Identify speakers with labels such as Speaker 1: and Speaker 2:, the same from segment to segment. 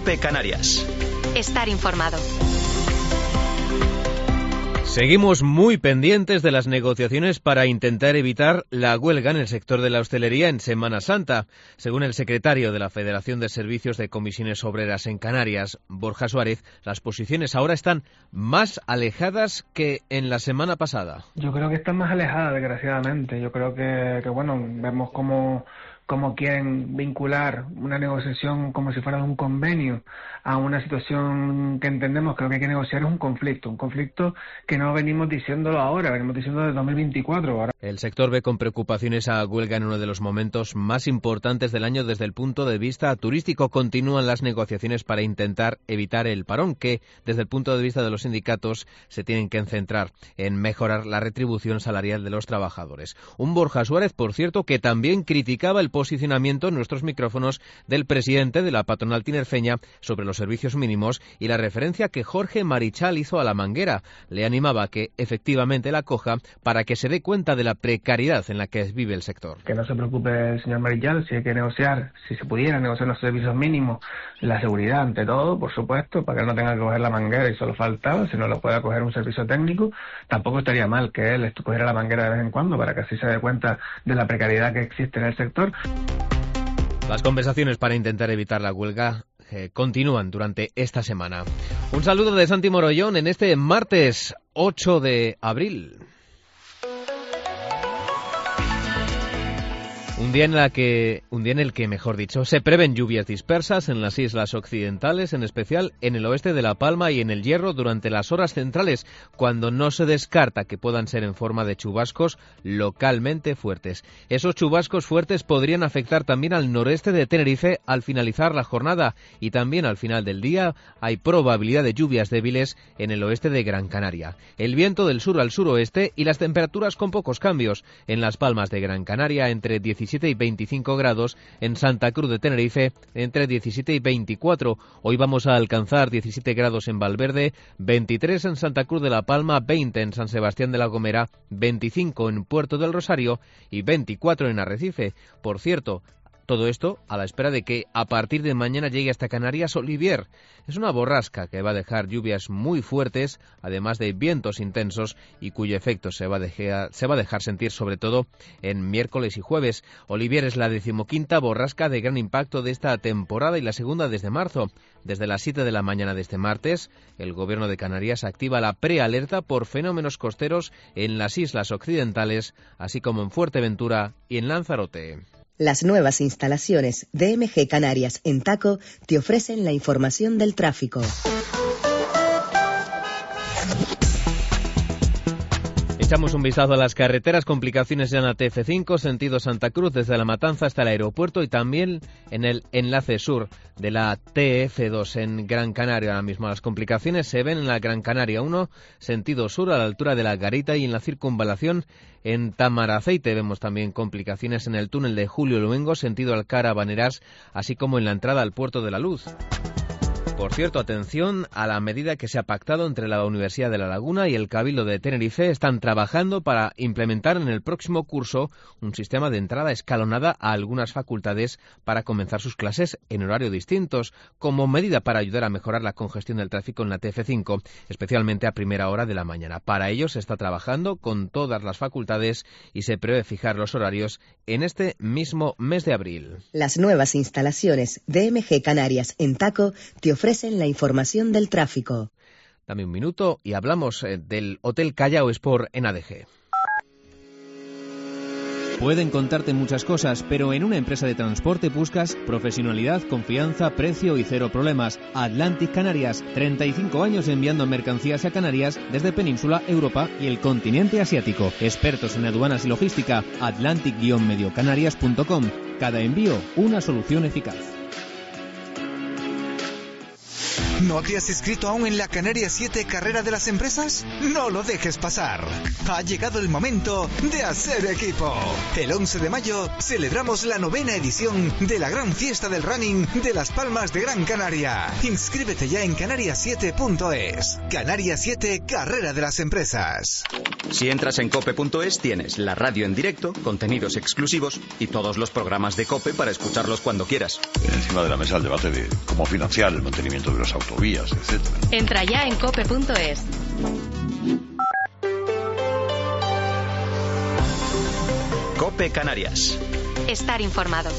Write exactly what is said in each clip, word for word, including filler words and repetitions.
Speaker 1: COPE Canarias.
Speaker 2: Estar informado.
Speaker 3: Seguimos muy pendientes de las negociaciones para intentar evitar la huelga en el sector de la hostelería en Semana Santa. Según el secretario de la Federación de Servicios de Comisiones Obreras en Canarias, Borja Suárez, las posiciones ahora están más alejadas que en la semana pasada.
Speaker 4: Yo creo que están más alejadas, desgraciadamente. Yo creo que, que bueno, vemos cómo... como quieren vincular una negociación como si fuera un convenio a una situación que entendemos que lo que hay que negociar es un conflicto, un conflicto que no venimos diciéndolo ahora, venimos diciendo desde dos mil veinticuatro. Ahora.
Speaker 3: El sector ve con preocupaciones a huelga en uno de los momentos más importantes del año desde el punto de vista turístico. Continúan las negociaciones para intentar evitar el parón, que desde el punto de vista de los sindicatos se tienen que centrar en mejorar la retribución salarial de los trabajadores. Un Borja Suárez, por cierto, que también criticaba el posicionamiento en nuestros micrófonos del presidente de la patronal tinerfeña sobre los servicios mínimos y la referencia que Jorge Marichal hizo a la manguera. Le animaba a que efectivamente la coja para que se dé cuenta de la precariedad en la que vive el sector.
Speaker 4: Que no se preocupe el señor Marichal, si hay que negociar, si se pudiera negociar los servicios mínimos, la seguridad ante todo, por supuesto, para que él no tenga que coger la manguera y solo faltaba, si no lo pueda coger un servicio técnico. Tampoco estaría mal que él cogiera la manguera de vez en cuando para que así se dé cuenta de la precariedad que existe en el sector.
Speaker 3: Las conversaciones para intentar evitar la huelga eh, continúan durante esta semana. Un saludo de Santi Morollón en este martes ocho de abril. Un día en la que, un día en el que, mejor dicho, se prevén lluvias dispersas en las islas occidentales, en especial en el oeste de La Palma y en el Hierro durante las horas centrales, cuando no se descarta que puedan ser en forma de chubascos localmente fuertes. Esos chubascos fuertes podrían afectar también al noreste de Tenerife al finalizar la jornada y también al final del día hay probabilidad de lluvias débiles en el oeste de Gran Canaria. El viento del sur al suroeste y las temperaturas con pocos cambios. En Las Palmas de Gran Canaria entre diecisiete y veinticinco grados, en Santa Cruz de Tenerife entre diecisiete y veinticuatro. Hoy vamos a alcanzar diecisiete grados en Valverde, veintitrés en Santa Cruz de la Palma, veinte en San Sebastián de la Gomera, veinticinco en Puerto del Rosario y veinticuatro en Arrecife. Por cierto, todo esto a la espera de que a partir de mañana llegue hasta Canarias Olivier. Es una borrasca que va a dejar lluvias muy fuertes, además de vientos intensos y cuyo efecto se va a dejar, se va a dejar sentir sobre todo en miércoles y jueves. Olivier es la decimoquinta borrasca de gran impacto de esta temporada y la segunda desde marzo. Desde las siete de la mañana de este martes, el Gobierno de Canarias activa la prealerta por fenómenos costeros en las islas occidentales, así como en Fuerteventura y en Lanzarote.
Speaker 5: Las nuevas instalaciones de M G Canarias en Taco te ofrecen la información del tráfico.
Speaker 3: Echamos un vistazo a las carreteras, complicaciones ya en la T F cinco, sentido Santa Cruz, desde La Matanza hasta el aeropuerto y también en el enlace sur de la T F dos en Gran Canaria. Ahora mismo las complicaciones se ven en la Gran Canaria uno, sentido sur a la altura de la Garita y en la circunvalación en Tamaraceite. Vemos también complicaciones en el túnel de Julio Luengo, sentido Alcara Baneras, así como en la entrada al Puerto de la Luz. Por cierto, atención a la medida que se ha pactado entre la Universidad de La Laguna y el Cabildo de Tenerife. Están trabajando para implementar en el próximo curso un sistema de entrada escalonada a algunas facultades para comenzar sus clases en horario distintos, como medida para ayudar a mejorar la congestión del tráfico en la T F cinco, especialmente a primera hora de la mañana. Para ello se está trabajando con todas las facultades y se prevé fijar los horarios en este mismo mes de abril.
Speaker 5: Las nuevas instalaciones de M G Canarias en Taco te ofrecen ofrecen la información del tráfico.
Speaker 3: Dame un minuto y hablamos eh, del Hotel Callao Sport en A D G.
Speaker 6: Pueden contarte muchas cosas, pero en una empresa de transporte buscas profesionalidad, confianza, precio y cero problemas. Atlantic Canarias, treinta y cinco años enviando mercancías a Canarias desde Península, Europa y el continente asiático. Expertos en aduanas y logística, atlantic medio canarias punto com. Cada envío, una solución eficaz.
Speaker 7: ¿No te has inscrito aún en la Canarias siete Carrera de las Empresas? No lo dejes pasar. Ha llegado el momento de hacer equipo. El once de mayo celebramos la novena edición de la gran fiesta del running de Las Palmas de Gran Canaria. Inscríbete ya en canarias siete punto es. Canarias siete Carrera de las Empresas.
Speaker 1: Si entras en cope punto es tienes la radio en directo, contenidos exclusivos y todos los programas de COPE para escucharlos cuando quieras.
Speaker 2: Encima de la mesa el debate de cómo financiar el mantenimiento de las autovías, etcétera.
Speaker 8: Entra ya en cope punto es.
Speaker 1: COPE Canarias.
Speaker 8: Estar informado.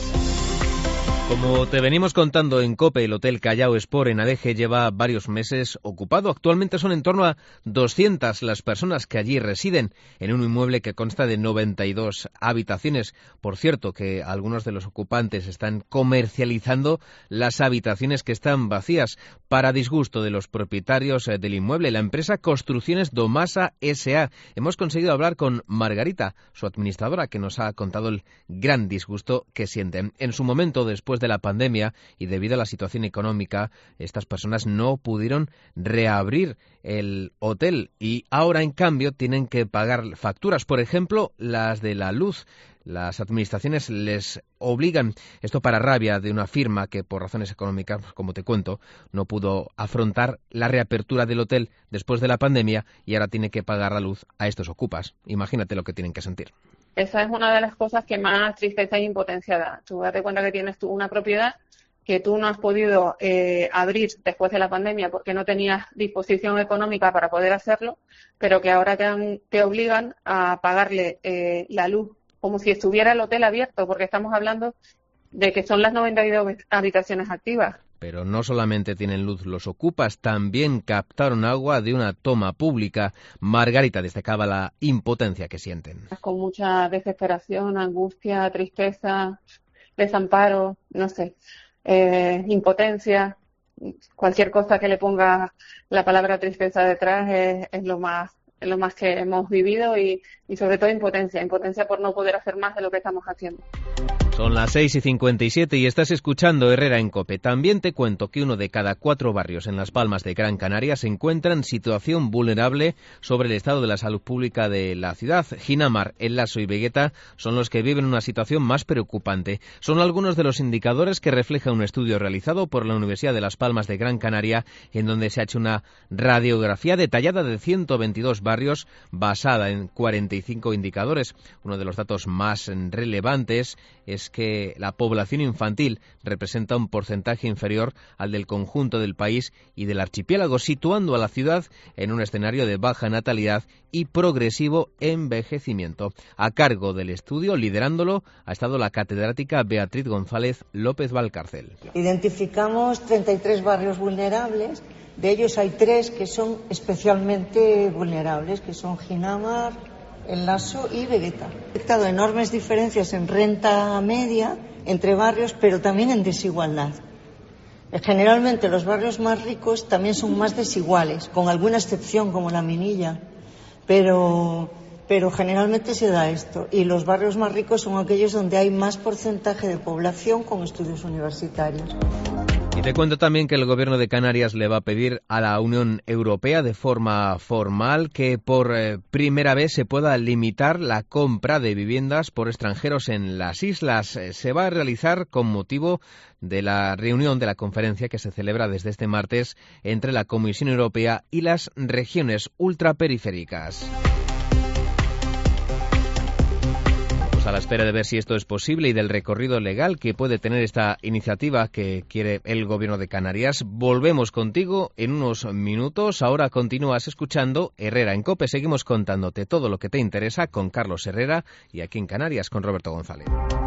Speaker 3: Como te venimos contando en COPE, el Hotel Callao Sport en Adeje lleva varios meses ocupado. Actualmente son en torno a doscientas las personas que allí residen en un inmueble que consta de noventa y dos habitaciones. Por cierto, que algunos de los ocupantes están comercializando las habitaciones que están vacías para disgusto de los propietarios del inmueble. La empresa Construcciones Domasa S A Hemos conseguido hablar con Margarita, su administradora, que nos ha contado el gran disgusto que sienten. En su momento, después de la pandemia y debido a la situación económica, estas personas no pudieron reabrir el hotel y ahora, en cambio, tienen que pagar facturas, por ejemplo, las de la luz. Las administraciones les obligan, esto para rabia de una firma que por razones económicas, como te cuento, no pudo afrontar la reapertura del hotel después de la pandemia y ahora tiene que pagar la luz a estos ocupas. Imagínate lo que tienen que sentir.
Speaker 9: Esa es una de las cosas que más tristeza e impotencia da. Tú date cuenta que tienes tú una propiedad que tú no has podido eh, abrir después de la pandemia porque no tenías disposición económica para poder hacerlo, pero que ahora te, han, te obligan a pagarle eh, la luz como si estuviera el hotel abierto, porque estamos hablando de que son las noventa y dos habitaciones activas.
Speaker 3: Pero no solamente tienen luz los ocupas, también captaron agua de una toma pública. Margarita destacaba la impotencia que sienten.
Speaker 9: Con mucha desesperación, angustia, tristeza, desamparo, no sé, eh, impotencia. Cualquier cosa que le ponga la palabra tristeza detrás es, es lo más es lo más que hemos vivido y, y sobre todo impotencia, impotencia por no poder hacer más de lo que estamos haciendo.
Speaker 3: Son las seis y cincuenta y siete y estás escuchando Herrera en COPE. También te cuento que uno de cada cuatro barrios en Las Palmas de Gran Canaria se encuentra en situación vulnerable sobre el estado de la salud pública de la ciudad. Ginamar, El Laso y Vegueta son los que viven una situación más preocupante. Son algunos de los indicadores que refleja un estudio realizado por la Universidad de Las Palmas de Gran Canaria, en donde se ha hecho una radiografía detallada de ciento veintidós barrios basada en cuarenta y cinco indicadores. Uno de los datos más relevantes es que la población infantil representa un porcentaje inferior al del conjunto del país y del archipiélago, situando a la ciudad en un escenario de baja natalidad y progresivo envejecimiento. A cargo del estudio, liderándolo, ha estado la catedrática Beatriz González López Valcárcel.
Speaker 10: Identificamos treinta y tres barrios vulnerables, de ellos hay tres que son especialmente vulnerables, que son Ginamar, El Laso y Vegueta. Ha detectado enormes diferencias en renta media entre barrios, pero también en desigualdad. Generalmente los barrios más ricos también son más desiguales, con alguna excepción como la Minilla, pero, pero generalmente se da esto. Y los barrios más ricos son aquellos donde hay más porcentaje de población con estudios universitarios.
Speaker 3: Y te cuento también que el Gobierno de Canarias le va a pedir a la Unión Europea de forma formal que por eh, primera vez se pueda limitar la compra de viviendas por extranjeros en las islas. Eh, se va a realizar con motivo de la reunión de la conferencia que se celebra desde este martes entre la Comisión Europea y las regiones ultraperiféricas. A la espera de ver si esto es posible y del recorrido legal que puede tener esta iniciativa que quiere el Gobierno de Canarias. Volvemos contigo en unos minutos. Ahora continúas escuchando Herrera en COPE. Seguimos contándote todo lo que te interesa con Carlos Herrera y aquí en Canarias con Roberto González.